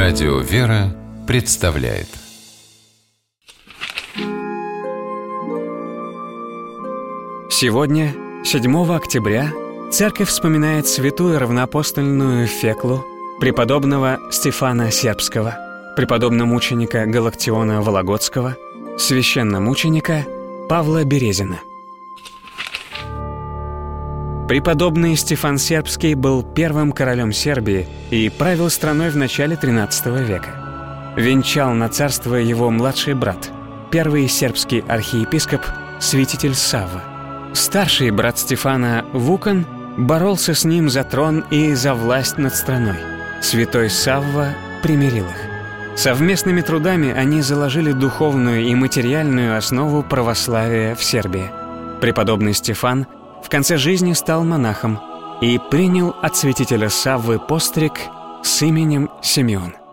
Радио «Вера» представляет. Сегодня, 7 октября, Церковь вспоминает святую равноапостольную Феклу, преподобного Стефана Сербского, преподобномученика Галактиона Вологодского, священномученика Павла Березина. Преподобный Стефан Сербский был первым королем Сербии и правил страной в начале XIII века. Венчал на царство его младший брат, первый сербский архиепископ, святитель Савва. Старший брат Стефана, Вукан, боролся с ним за трон и за власть над страной. Святой Савва примирил их. Совместными трудами они заложили духовную и материальную основу православия в Сербии. Преподобный Стефан в конце жизни стал монахом и принял от святителя Саввы постриг с именем Симеон.